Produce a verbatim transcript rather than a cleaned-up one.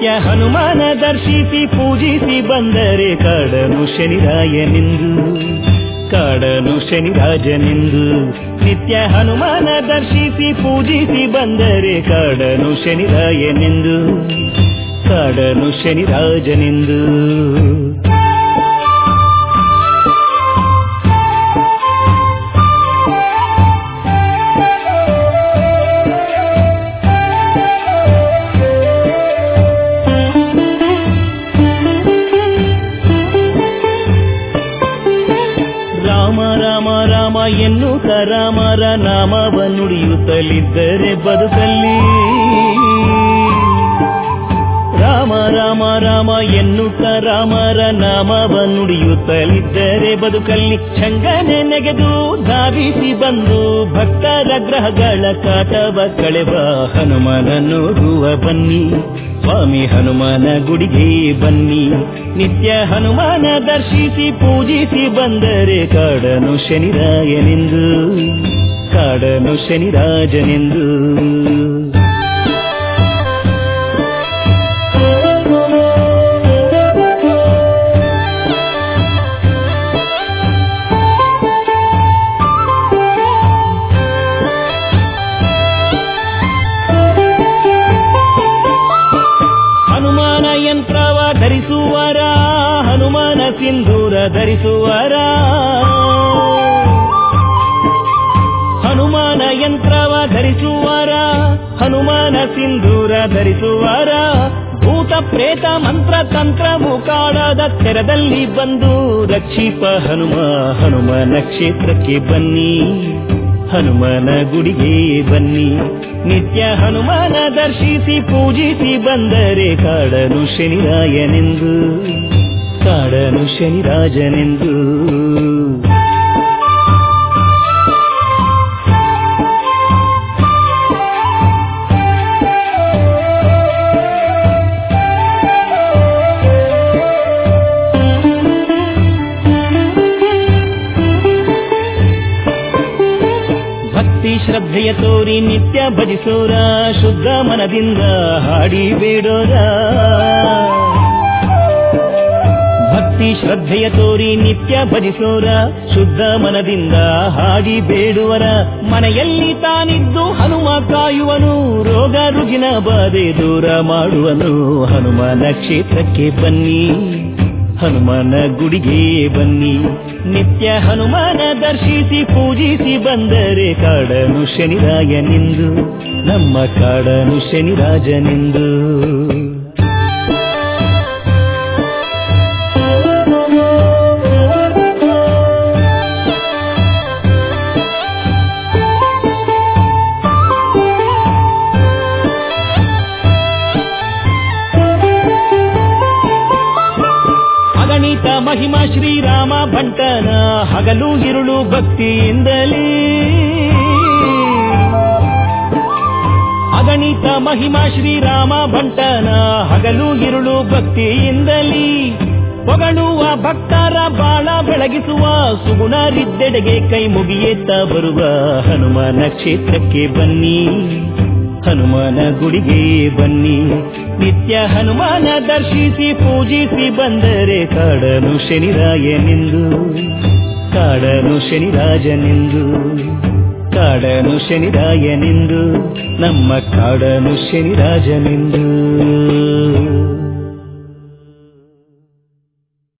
ನಿತ್ಯ ಹನುಮಾನ ದರ್ಶಿಸಿ ಪೂಜಿಸಿ ಬಂದರೆ ಕಾಡನು ಶನಿರಾಯನೆಂದು, ಕಾಡನು ಶನಿರಾಜನೆಂದು. ನಿತ್ಯ ಹನುಮಾನ ದರ್ಶಿಸಿ ಪೂಜಿಸಿ ಬಂದರೆ ಕಾಡನು ಶನಿರಾಯನೆಂದು, ಕಾಡನು ಶನಿರಾಜನೆಂದು. ಎನ್ನುತ್ತ ರಾಮರ ನಾಮವ ನುಡಿಯುತ್ತಲಿದ್ದರೆ ಬದುಕಲ್ಲಿ, ರಾಮ ರಾಮ ರಾಮ ಎನ್ನುತ್ತ ರಾಮರ ನಾಮವ ನುಡಿಯುತ್ತಲಿದ್ದರೆ ಬದುಕಲ್ಲಿ ಶಂಕನೆ ನೆಗೆದು ಧಾವಿಸಿ ಬಂದು ಭಕ್ತರ ಗ್ರಹಗಳ ಕಾಟವ ಕಳೆವ ಹನುಮನ ನೋಡುವ ಬನ್ನಿ, ಸ್ವಾಮಿ ಹನುಮನ ಗುಡಿಗೆ ಬನ್ನಿ. ನಿತ್ಯ ಹನುಮಾನ ದರ್ಶಿಸಿ ಪೂಜಿಸಿ ಬಂದರೆ ಕಾಡನು ಶನಿರಾಯನೆಂದು, ಕಾಡನು ಶನಿರಾಜನೆಂದು. ಹನುಮಾನ ಯಂತ್ರವ ಧರಿಸುವರ, ಹನುಮಾನ ಸಿಂಧೂರ ಧರಿಸುವರ, ಹನುಮಾನ ಯಂತ್ರವ ಧರಿಸುವರ, ಹನುಮಾನ ಸಿಂಧೂರ ಧರಿಸುವರ. ಭೂತ ಪ್ರೇತ ಮಂತ್ರ ತಂತ್ರವು ಕಾಡದ ತೆರದಲ್ಲಿ ಬಂದು ರಕ್ಷಿಪ ಹನುಮ, ಹನುಮನ ಕ್ಷೇತ್ರಕ್ಕೆ ಬನ್ನಿ, ಹನುಮನ ಗುಡಿಗೆ ಬನ್ನಿ. ನಿತ್ಯ ಹನುಮಾನ ದರ್ಶಿಸಿ ಪೂಜಿಸಿ ಬಂದರೆ ಕಾಡನು ಶನಿರಾಯನೆಂದು, ಕಾಡನು ಶನಿರಾಜನೆಂದು. ಶ್ರದ್ಧೆಯ ತೋರಿ ನಿತ್ಯ ಭಜಿಸೋರ, ಶುದ್ಧ ಮನದಿಂದ ಹಾಡಿ ಬೇಡೋರ. ಭಕ್ತಿ ಶ್ರದ್ಧೆಯ ತೋರಿ ನಿತ್ಯ ಭಜಿಸೋರ, ಶುದ್ಧ ಮನದಿಂದ ಹಾಡಿ ಬೇಡುವರ. ಮನೆಯಲ್ಲಿ ತಾನಿದ್ದು ಹನುಮ ಕಾಯುವನು, ರೋಗ ರುಜಿನ ಬಾಧೆ ದೂರ ಮಾಡುವನು. ಹನುಮನ ಕ್ಷೇತ್ರಕ್ಕೆ ಬನ್ನಿ, ಹನುಮನ ಗುಡಿಗೆ ಬನ್ನಿ. ನಿತ್ಯ ಹನುಮಾನ ದರ್ಶಿಸಿ ಪೂಜಿಸಿ ಬಂದರೆ ಕಾಡನು ಶನಿರಾಯನೆಂದು, ನಮ್ಮ ಕಾಡನು ಶನಿರಾಜನೆಂದು. ಅಗಣಿತ ಮಹಿಮಾ ಶ್ರೀರಾಮ ಭಂಟನ, ಹಗಲು ಇರುಳು ಭಕ್ತಿಯಿಂದಲೇ. ಅಗಣಿತ ಮಹಿಮಾ ಶ್ರೀರಾಮ ಭಂಟನ, ಹಗಲು ಇರುಳು ಭಕ್ತಿಯಿಂದಲೇ. ಹೊಗಳುವ ಭಕ್ತರ ಬಾಳ ಬೆಳಗಿಸುವ, ಸುಗುಣರಿದ್ದೆಡೆಗೆ ಕೈ ಮುಗಿಯೇತ್ತ ಬರುವ ಹನುಮನ ಕ್ಷೇತ್ರಕ್ಕೆ ಬನ್ನಿ, ಹನುಮನ ಗುಡಿಗೆ ಬನ್ನಿ. ನಿತ್ಯ ಹನುಮಾನ ದರ್ಶಿಸಿ ಪೂಜಿಸಿ ಬಂದರೆ ಕಾಡನು ಶನಿರಾಯನೆಂದು, ಕಾಡನು ಶನಿರಾಜನೆಂದು, ಕಾಡನು ಶನಿರಾಯನೆಂದು, ನಮ್ಮ ಕಾಡನು ಶನಿರಾಜನೆಂದು.